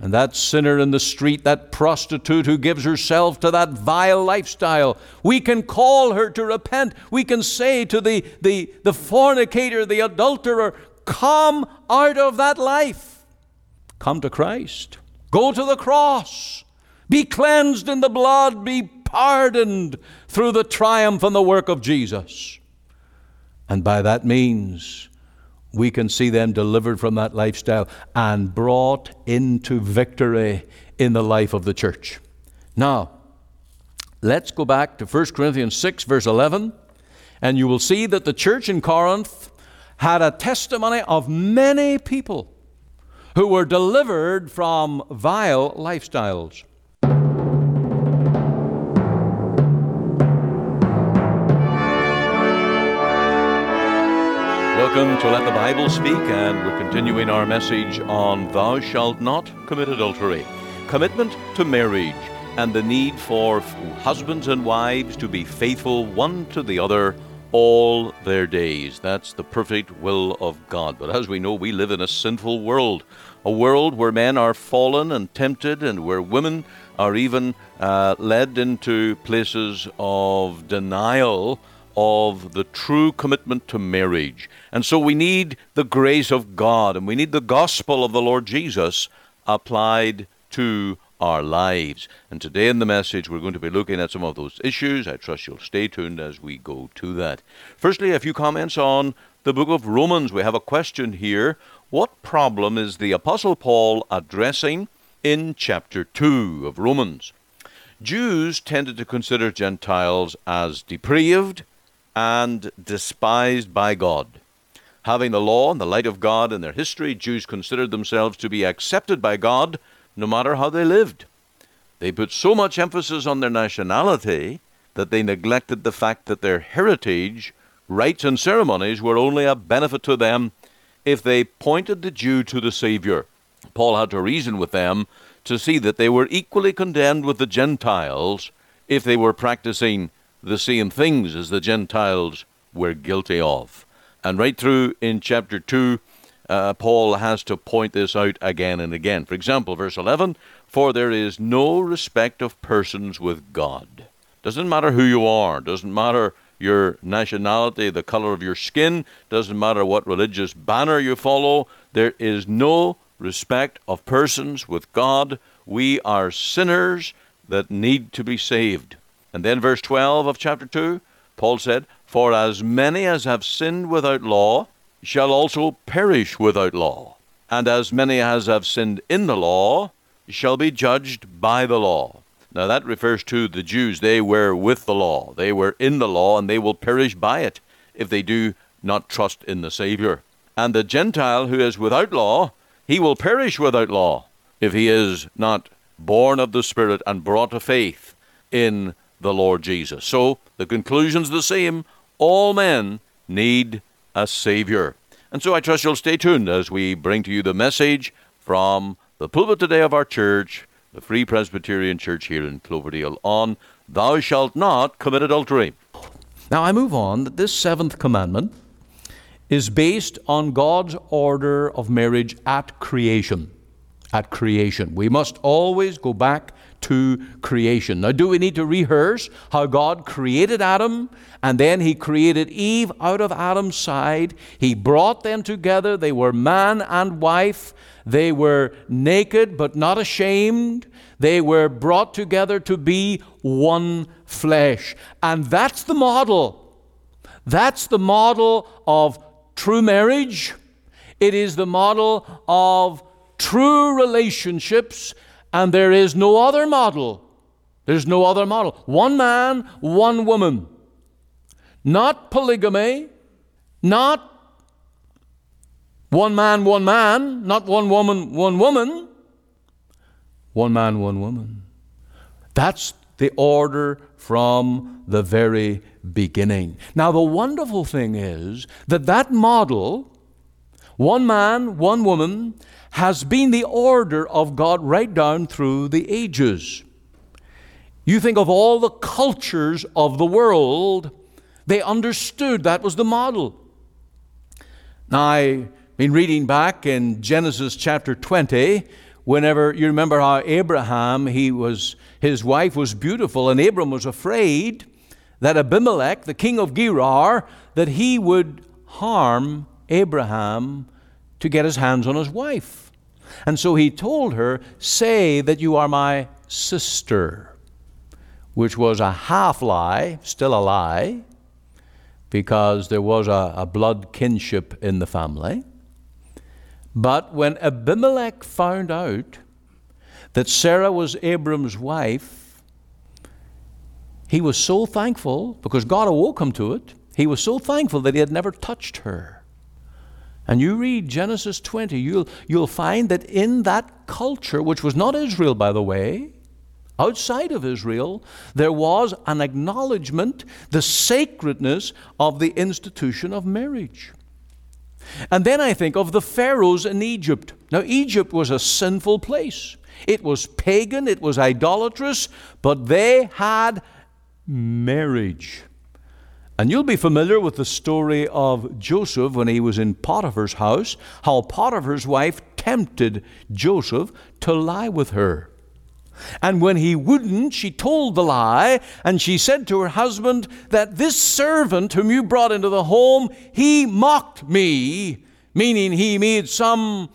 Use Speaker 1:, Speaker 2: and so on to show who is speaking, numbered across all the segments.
Speaker 1: And that sinner in the street, that prostitute who gives herself to that vile lifestyle, we can call her to repent. We can say to the fornicator, the adulterer, come out of that life. Come to Christ. Go to the cross. Be cleansed in the blood. Be pardoned through the triumph and the work of Jesus. And by that means, we can see them delivered from that lifestyle and brought into victory in the life of the church. Now, let's go back to 1 Corinthians 6, verse 11, and you will see that the church in Corinth had a testimony of many people who were delivered from vile lifestyles. Welcome to Let the Bible Speak, and we're continuing our message on Thou Shalt Not Commit Adultery, commitment to marriage, and the need for husbands and wives to be faithful one to the other all their days. That's the perfect will of God. But as we know, we live in a sinful world, a world where men are fallen and tempted, and where women are even led into places of denial of the true commitment to marriage. And so we need the grace of God, and we need the gospel of the Lord Jesus applied to our lives. And today in the message, we're going to be looking at some of those issues. I trust you'll stay tuned as we go to that. Firstly, a few comments on the book of Romans. We have a question here. What problem is the Apostle Paul addressing in chapter 2 of Romans? Jews tended to consider Gentiles as depraved and despised by God. Having the law and the light of God in their history, Jews considered themselves to be accepted by God no matter how they lived. They put so much emphasis on their nationality that they neglected the fact that their heritage, rites, and ceremonies were only a benefit to them if they pointed the Jew to the Savior. Paul had to reason with them to see that they were equally condemned with the Gentiles if they were practicing the same things as the Gentiles were guilty of. And right through in chapter 2, Paul has to point this out again and again. For example, verse 11, for there is no respect of persons with God. Doesn't matter who you are, doesn't matter your nationality, the color of your skin, doesn't matter what religious banner you follow, there is no respect of persons with God. We are sinners that need to be saved. And then verse 12 of chapter 2, Paul said, for as many as have sinned without law shall also perish without law. And as many as have sinned in the law shall be judged by the law. Now that refers to the Jews. They were with the law. They were in the law, and they will perish by it if they do not trust in the Savior. And the Gentile who is without law, he will perish without law if he is not born of the Spirit and brought to faith in the Lord Jesus. So the conclusion's the same. All men need a Savior. And so I trust you'll stay tuned as we bring to you the message from the pulpit today of our church, the Free Presbyterian Church here in Cloverdale, on Thou Shalt Not Commit Adultery. Now I move on that this seventh commandment is based on God's order of marriage at creation. At creation. We must always go back to creation. Now, do we need to rehearse how God created Adam and then He created Eve out of Adam's side? He brought them together. They were man and wife. They were naked but not ashamed. They were brought together to be one flesh. And that's the model. That's the model of true marriage. It is the model of true relationships. And there is no other model. There's no other model. One man, one woman. Not polygamy. Not one man, not one woman, one woman. One man, one woman. That's the order from the very beginning. Now, the wonderful thing is that model, one man, one woman, has been the order of God right down through the ages. You think of all the cultures of the world, they understood that was the model. Now, I've been reading back in Genesis chapter 20, whenever, you remember how Abraham, his wife was beautiful, and Abram was afraid that Abimelech, the king of Gerar, that he would harm Abraham to get his hands on his wife. And so he told her, say that you are my sister, which was a half lie, still a lie, because there was a blood kinship in the family. But when Abimelech found out that Sarah was Abram's wife, he was so thankful, because God awoke him to it, he was so thankful that he had never touched her. And you read Genesis 20, you'll find that in that culture, which was not Israel, by the way, outside of Israel, there was an acknowledgement, the sacredness of the institution of marriage. And then I think of the pharaohs in Egypt. Now, Egypt was a sinful place. It was pagan, it was idolatrous, but they had marriage. And you'll be familiar with the story of Joseph when he was in Potiphar's house, how Potiphar's wife tempted Joseph to lie with her. And when he wouldn't, she told the lie, and she said to her husband that this servant whom you brought into the home, he mocked me, meaning he made some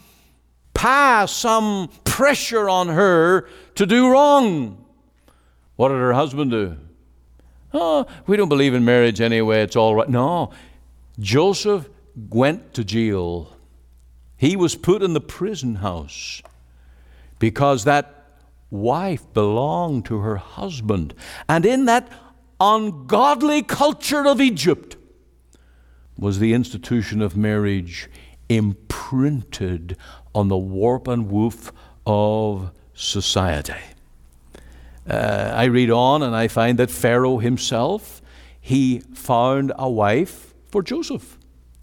Speaker 1: pressure on her to do wrong. What did her husband do? Oh, we don't believe in marriage anyway, it's all right. No, Joseph went to jail. He was put in the prison house because that wife belonged to her husband. And in that ungodly culture of Egypt was the institution of marriage imprinted on the warp and woof of society. I read on and I find that Pharaoh himself, he found a wife for Joseph,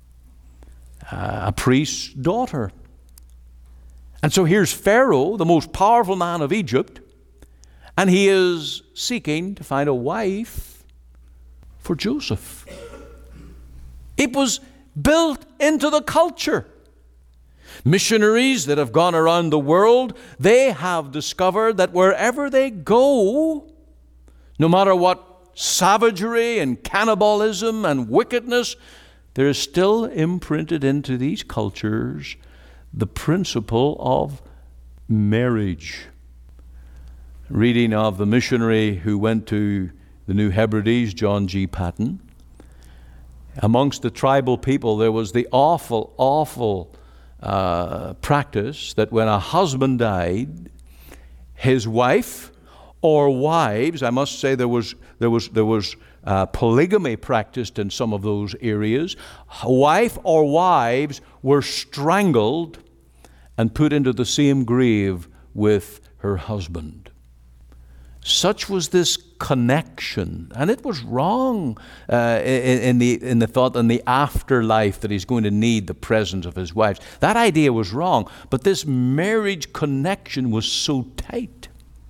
Speaker 1: a priest's daughter. And so here's Pharaoh, the most powerful man of Egypt, and he is seeking to find a wife for Joseph. It was built into the culture. Missionaries that have gone around the world, they have discovered that wherever they go, no matter what savagery and cannibalism and wickedness, there is still imprinted into these cultures the principle of marriage. Reading of the missionary who went to the New Hebrides, John G. Paton, amongst the tribal people there was the awful practice that when a husband died, his wife or wives, I must say there was polygamy practiced in some of those areas, wife or wives were strangled and put into the same grave with her husband. Such was this connection, and it was wrong in the thought in the afterlife that he's going to need the presence of his wives. That idea was wrong, but this marriage connection was so tight.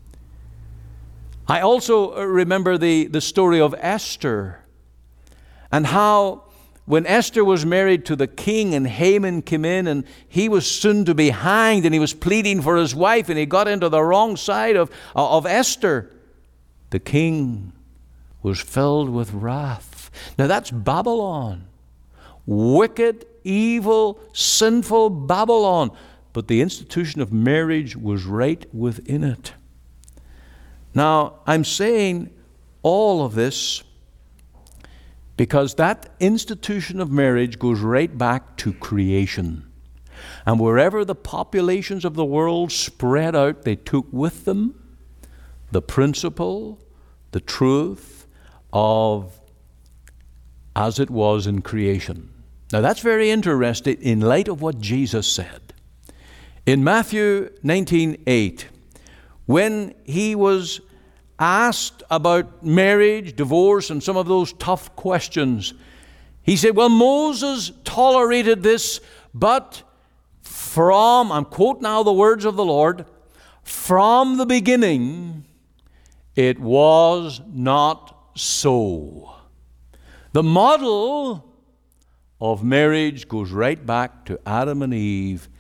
Speaker 1: I also remember the story of Esther, and how when Esther was married to the king and Haman came in and he was soon to be hanged and he was pleading for his wife and he got into the wrong side of Esther, the king was filled with wrath. Now that's Babylon. Wicked, evil, sinful Babylon. But the institution of marriage was right within it. Now, I'm saying all of this because that institution of marriage goes right back to creation. And wherever the populations of the world spread out, they took with them the principle, the truth of as it was in creation. Now that's very interesting in light of what Jesus said. In Matthew 19:8, when he was asked about marriage, divorce, and some of those tough questions, he said, well, Moses tolerated this, but I'm quoting now the words of the Lord, from the beginning, it was not so. The model of marriage goes right back to Adam and Eve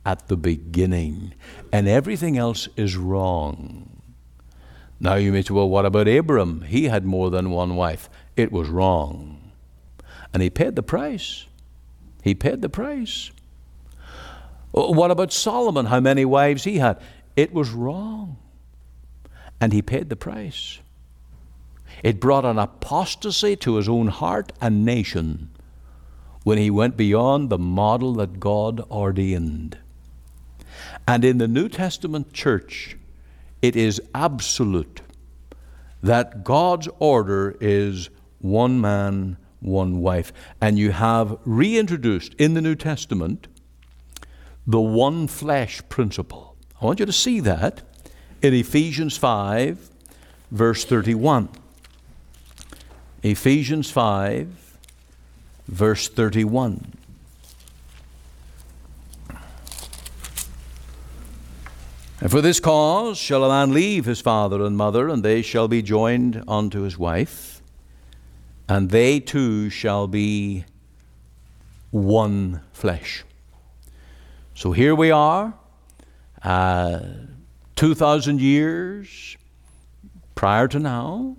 Speaker 1: at the beginning, and everything else is wrong. Now you may say, well, what about Abram? He had more than one wife. It was wrong. And he paid the price. He paid the price. What about Solomon? How many wives he had? It was wrong. And he paid the price. It brought an apostasy to his own heart and nation when he went beyond the model that God ordained. And in the New Testament church, it is absolute that God's order is one man, one wife. And you have reintroduced in the New Testament the one flesh principle. I want you to see that in Ephesians 5, verse 31. Ephesians 5, verse 31. And for this cause shall a man leave his father and mother, and they shall be joined unto his wife, and they two shall be one flesh. So here we are, 2,000 years prior to now,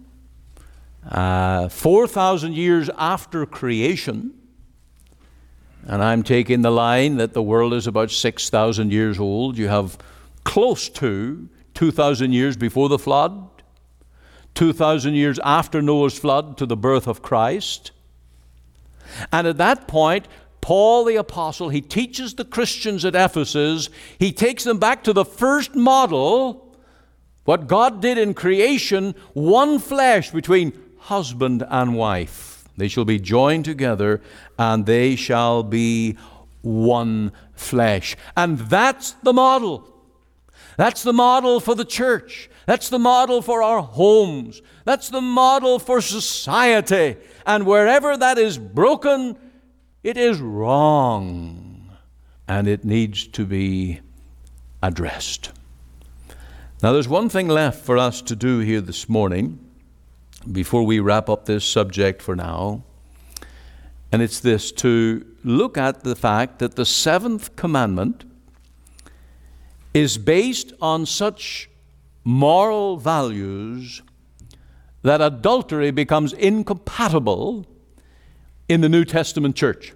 Speaker 1: 4,000 years after creation, and I'm taking the line that the world is about 6,000 years old. You have close to 2,000 years before the flood, 2,000 years after Noah's flood to the birth of Christ. And at that point, Paul the Apostle, he teaches the Christians at Ephesus, he takes them back to the first model, what God did in creation, one flesh between husband and wife. They shall be joined together, and they shall be one flesh. And that's the model. That's the model for the church. That's the model for our homes. That's the model for society. And wherever that is broken, it is wrong. And it needs to be addressed. Now, there's one thing left for us to do here this morning before we wrap up this subject for now. And it's this, to look at the fact that the seventh commandment is based on such moral values that adultery becomes incompatible in the New Testament church.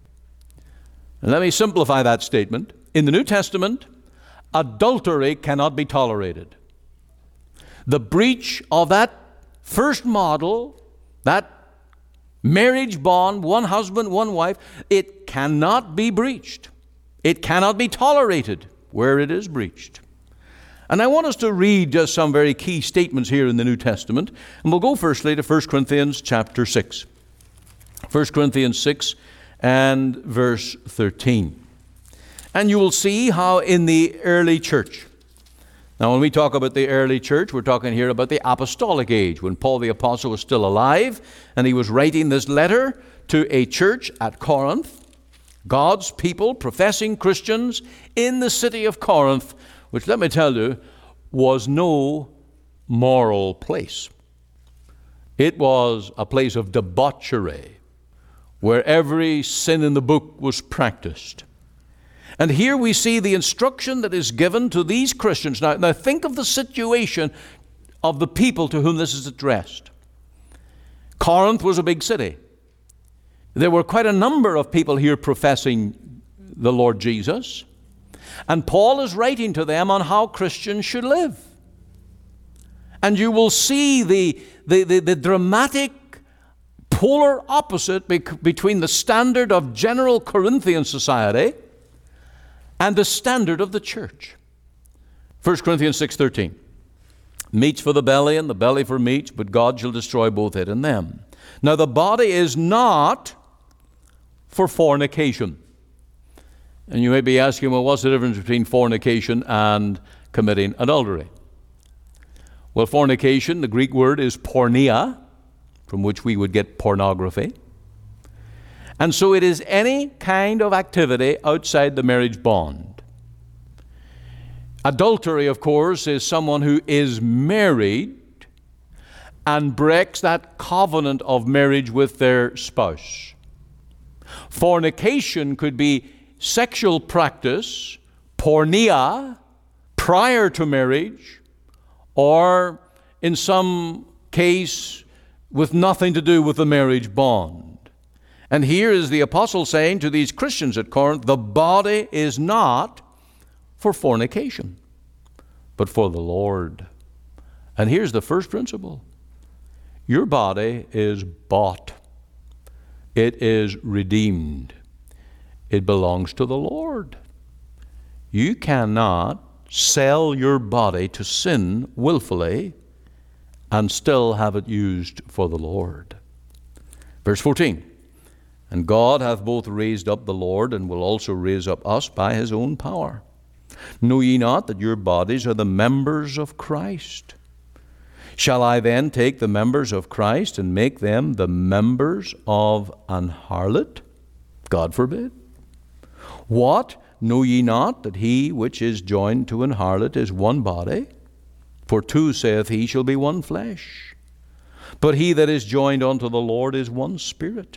Speaker 1: And let me simplify that statement. In the New Testament, adultery cannot be tolerated. The breach of that first model, that marriage bond, one husband, one wife, it cannot be breached. It cannot be tolerated where it is breached. And I want us to read just some very key statements here in the New Testament. And we'll go firstly to 1 Corinthians chapter 6. 1 Corinthians 6 and verse 13. And you will see how in the early church. Now when we talk about the early church, we're talking here about the apostolic age, when Paul the Apostle was still alive, and he was writing this letter to a church at Corinth. God's people, professing Christians in the city of Corinth, which, let me tell you, was no moral place. It was a place of debauchery, where every sin in the book was practiced. And here we see the instruction that is given to these Christians. Now think of the situation of the people to whom this is addressed. Corinth was a big city. There were quite a number of people here professing the Lord Jesus. And Paul is writing to them on how Christians should live. And you will see the dramatic polar opposite between the standard of general Corinthian society and the standard of the church. 1 Corinthians 6:13. Meats for the belly and the belly for meats, but God shall destroy both it and them. Now the body is not for fornication. And you may be asking, well, what's the difference between fornication and committing adultery? Well, fornication, the Greek word is porneia, from which we would get pornography. And so it is any kind of activity outside the marriage bond. Adultery, of course, is someone who is married and breaks that covenant of marriage with their spouse. Fornication could be sexual practice porneia, prior to marriage, or in some case with nothing to do with the marriage bond. And here is the apostle saying to these Christians at Corinth, the body is not for fornication, but for the Lord. And here's the first principle. Your body is bought. It is redeemed. It belongs to the Lord. You cannot sell your body to sin willfully and still have it used for the Lord. Verse 14. And God hath both raised up the Lord, and will also raise up us by his own power. Know ye not that your bodies are the members of Christ? Shall I then take the members of Christ and make them the members of an harlot? God forbid. What? Know ye not that he which is joined to an harlot is one body? For two, saith he, shall be one flesh. But he that is joined unto the Lord is one spirit.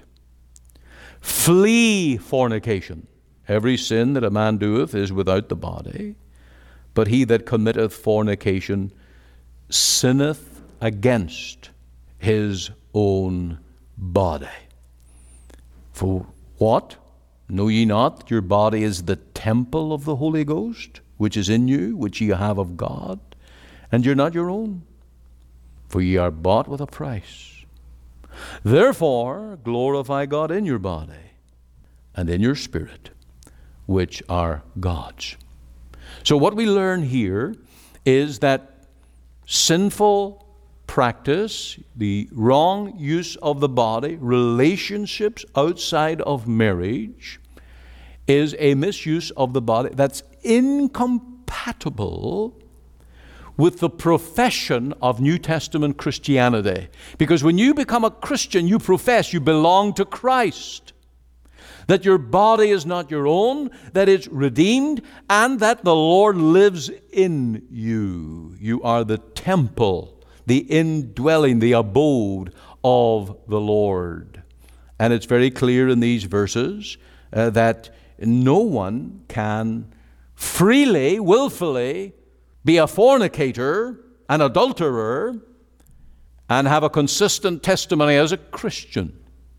Speaker 1: Flee fornication. Every sin that a man doeth is without the body, but he that committeth fornication sinneth against his own body. For what? Know ye not that your body is the temple of the Holy Ghost, which is in you, which ye have of God, and you're not your own? For ye are bought with a price. Therefore, glorify God in your body and in your spirit, which are God's. So what we learn here is that sinful practice, the wrong use of the body, relationships outside of marriage, is a misuse of the body that's incompatible with the profession of New Testament Christianity. Because when you become a Christian, you profess you belong to Christ, that your body is not your own, that it's redeemed, and that the Lord lives in you. You are the temple, the indwelling, the abode of the Lord. And it's very clear in these verses that no one can freely, willfully be a fornicator, an adulterer, and have a consistent testimony as a Christian.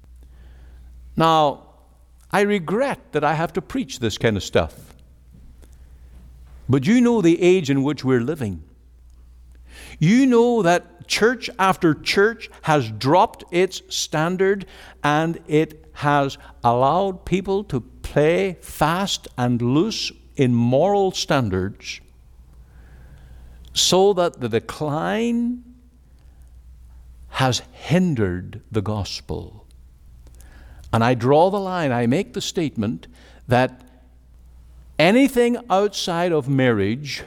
Speaker 1: Now, I regret that I have to preach this kind of stuff. But you know the age in which we're living. You know that church after church has dropped its standard, and it has allowed people to play fast and loose in moral standards, so that the decline has hindered the gospel. And I draw the line, I make the statement that anything outside of marriage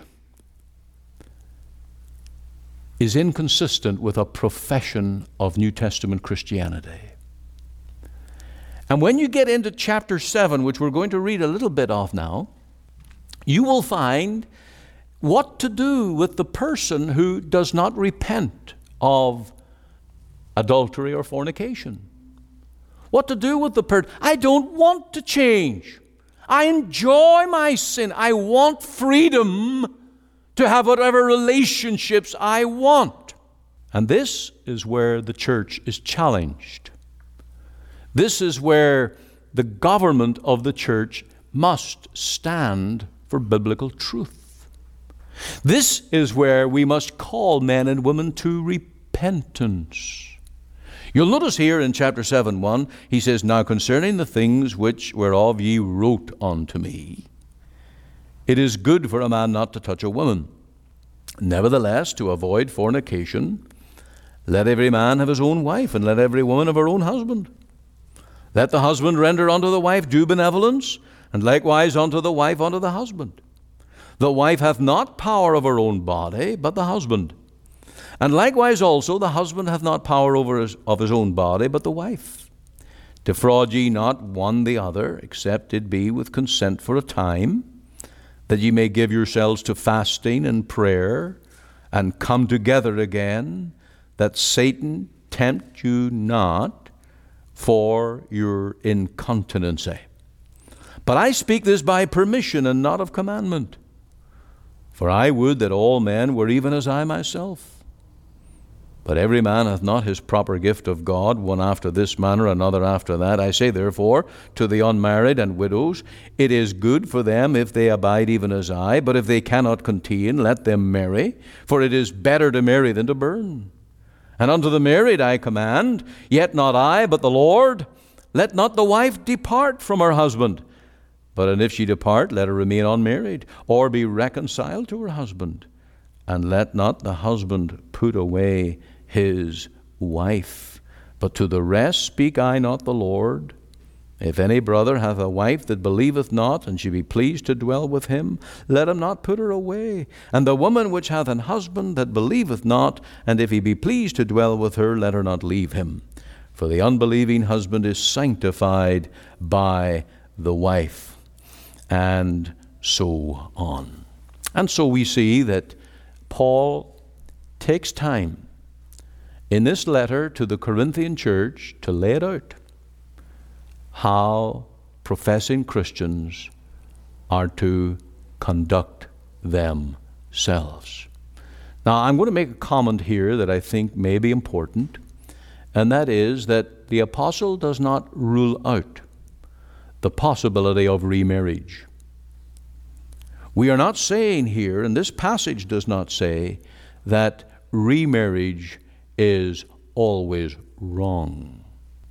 Speaker 1: is inconsistent with a profession of New Testament Christianity. And when you get into chapter 7, which we're going to read a little bit of now, you will find what to do with the person who does not repent of adultery or fornication. What to do with the person. I don't want to change. I enjoy my sin. I want freedom to have whatever relationships I want. And this is where the church is challenged. This is where the government of the church must stand for biblical truth. This is where we must call men and women to repentance. You'll notice here in chapter 7:1, he says, Now concerning the things which whereof ye wrote unto me, it is good for a man not to touch a woman. Nevertheless, to avoid fornication, let every man have his own wife, and let every woman have her own husband. Let the husband render unto the wife due benevolence, and likewise unto the wife unto the husband. The wife hath not power of her own body, but the husband. And likewise also the husband hath not power of his own body, but the wife. Defraud ye not one the other, except it be with consent for a time, that ye may give yourselves to fasting and prayer, and come together again, that Satan tempt you not for your incontinency. But I speak this by permission and not of commandment. For I would that all men were even as I myself. But every man hath not his proper gift of God, one after this manner, another after that. I say therefore to the unmarried and widows, it is good for them if they abide even as I, but if they cannot contain, let them marry, for it is better to marry than to burn. And unto the married I command, yet not I, but the Lord, let not the wife depart from her husband. But if she depart, let her remain unmarried, or be reconciled to her husband. And let not the husband put away his wife. But to the rest speak I not the Lord. If any brother hath a wife that believeth not, and she be pleased to dwell with him, let him not put her away. And the woman which hath an husband that believeth not, and if he be pleased to dwell with her, let her not leave him. For the unbelieving husband is sanctified by the wife. And so on. And so we see that Paul takes time in this letter to the Corinthian church to lay it out how professing Christians are to conduct themselves. Now, I'm going to make a comment here that I think may be important, and that is that the apostle does not rule out the possibility of remarriage. We are not saying here, and this passage does not say, that remarriage is always wrong.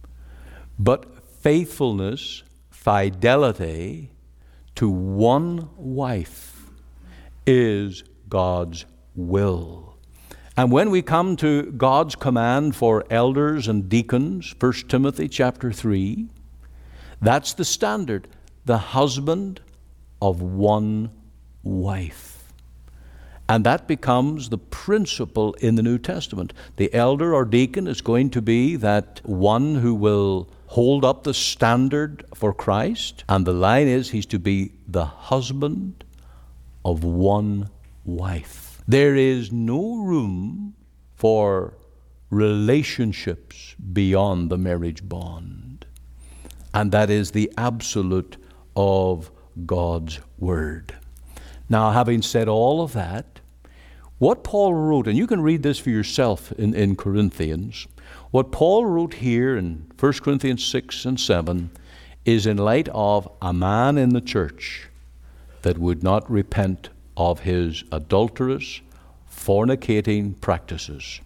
Speaker 1: But faithfulness, fidelity to one wife is God's will. And when we come to God's command for elders and deacons, 1 Timothy chapter 3, that's the standard, the husband of one wife. And that becomes the principle in the New Testament. The elder or deacon is going to be that one who will hold up the standard for Christ. And the line is, he's to be the husband of one wife. There is no room for relationships beyond the marriage bond. And that is the absolute of God's word. Now, having said all of that, what Paul wrote, and you can read this for yourself in Corinthians, what Paul wrote here in 1 Corinthians 6 and 7 is in light of a man in the church that would not repent of his adulterous, fornicating practices.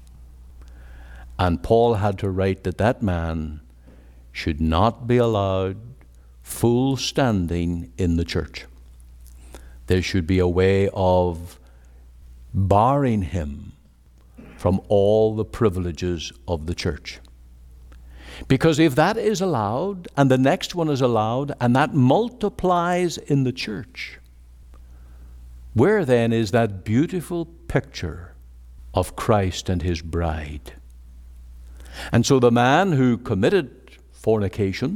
Speaker 1: And Paul had to write that that man should not be allowed full standing in the church. There should be a way of barring him from all the privileges of the church. Because if that is allowed, and the next one is allowed, and that multiplies in the church, where then is that beautiful picture of Christ and his bride? And so the man who committed fornication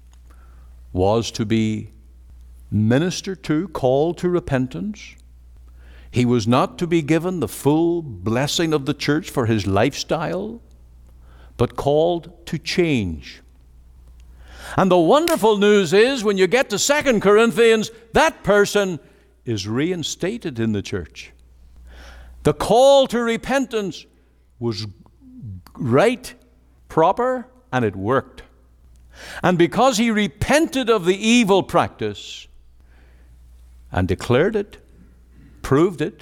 Speaker 1: was to be ministered to, called to repentance. He was not to be given the full blessing of the church for his lifestyle, but called to change. And the wonderful news is, when you get to 2 Corinthians, that person is reinstated in the church. The call to repentance was right, proper, and it worked. And because he repented of the evil practice and declared it, proved it,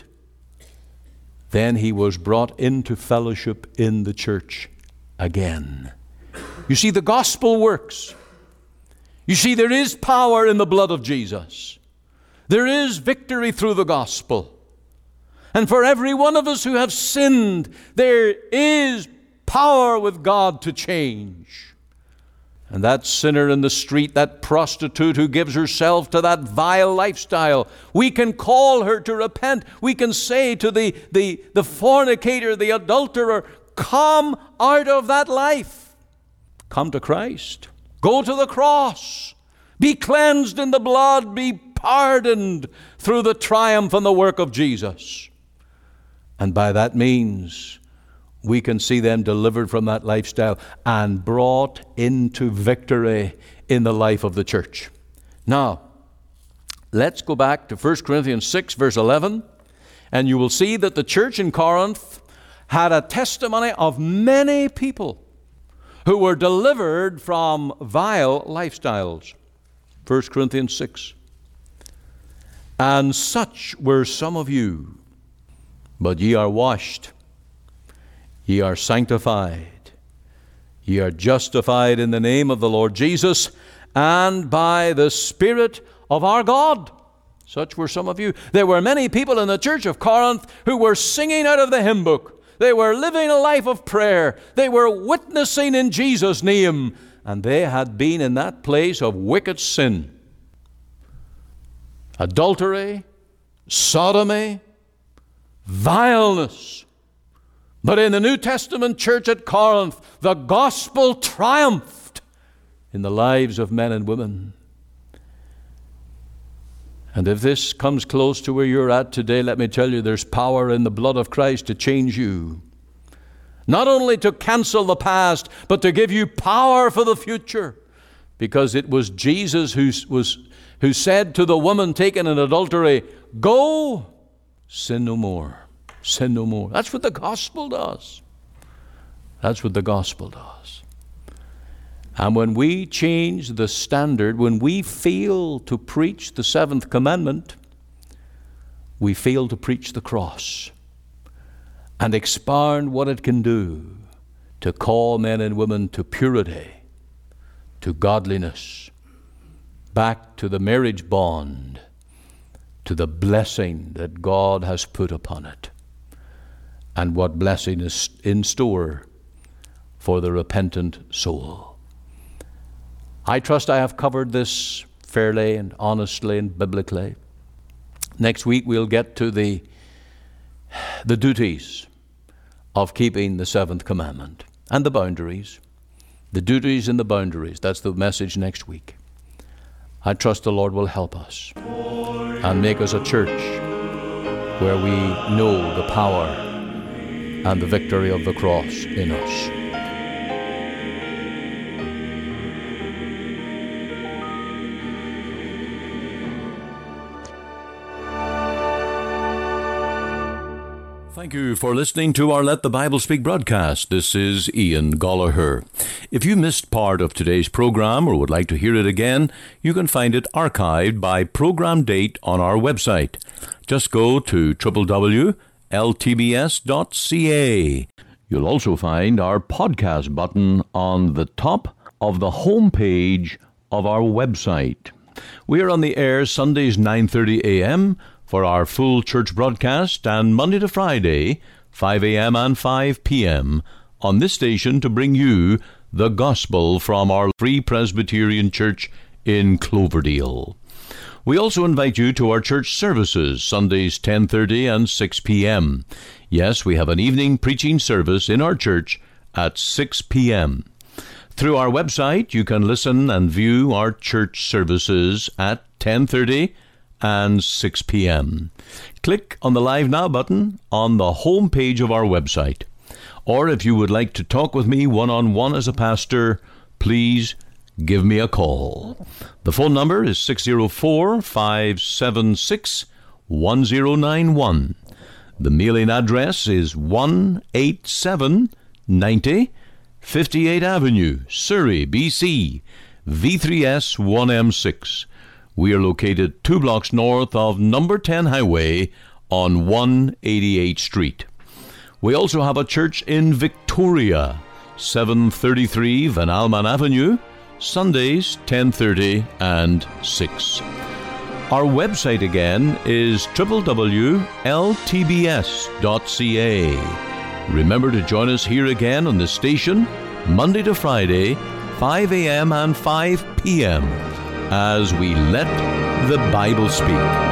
Speaker 1: then he was brought into fellowship in the church again. You see, the gospel works. You see, there is power in the blood of Jesus. There is victory through the gospel. And for every one of us who have sinned, there is power with God to change. And that sinner in the street, that prostitute who gives herself to that vile lifestyle, we can call her to repent. We can say to the fornicator, the adulterer, come out of that life. Come to Christ. Go to the cross. Be cleansed in the blood. Be pardoned through the triumph and the work of Jesus. And by that means, we can see them delivered from that lifestyle and brought into victory in the life of the church. Now, Let's go back to 1 Corinthians 6, verse 11, and you will see that the church in Corinth had a testimony of many people who were delivered from vile lifestyles. 1 Corinthians 6. And such were some of you, but ye are washed, ye are sanctified, ye are justified in the name of the Lord Jesus, and by the Spirit of our God. Such were some of you. There were many people in the church of Corinth who were singing out of the hymn book. They were living a life of prayer. They were witnessing in Jesus' name. And they had been in that place of wicked sin. Adultery, sodomy, vileness. But in the New Testament church at Corinth, the gospel triumphed in the lives of men and women. And if this comes close to where you're at today, let me tell you, there's power in the blood of Christ to change you. Not only to cancel the past, but to give you power for the future. Because it was Jesus who said to the woman taken in adultery, go, sin no more. Sin no more. That's what the gospel does. That's what the gospel does. And when we change the standard, when we fail to preach the seventh commandment, we fail to preach the cross and expound what it can do to call men and women to purity, to godliness, back to the marriage bond, to the blessing that God has put upon it, and what blessing is in store for the repentant soul. I trust I have covered this fairly and honestly and biblically. Next week we'll get to the duties of keeping the seventh commandment and the boundaries. The duties and the boundaries. That's the message next week. I trust the Lord will help us and make us a church where we know the power and the victory of the cross in us. Thank you for listening to our Let the Bible Speak broadcast. This is Ian Gollaher. If you missed part of today's program or would like to hear it again, you can find it archived by program date on our website. Just go to www.ltbs.ca. You'll also find our podcast button on the top of the home page of our website. We are on the air Sundays 9:30 a.m., for our full church broadcast, and Monday to Friday, 5 a.m. and 5 p.m. on this station to bring you the gospel from our Free Presbyterian Church in Cloverdale. We also invite you to our church services, Sundays 10:30 and 6 p.m. Yes, we have an evening preaching service in our church at 6 p.m. Through our website, you can listen and view our church services at 10:30 and 6 p.m. Click on the Live Now button on the home page of our website. Or if you would like to talk with me one-on-one as a pastor, please give me a call. The phone number is 604-576-1091. The mailing address is 18790 58th Avenue, Surrey, BC, V3S 1M6. We are located 2 blocks north of number 10 Highway on 188th Street. We also have a church in Victoria, 733 Van Alman Avenue, Sundays 10:30 and 6. Our website again is www.ltbs.ca. Remember to join us here again on the station, Monday to Friday, 5 a.m. and 5 p.m., as we let the Bible speak.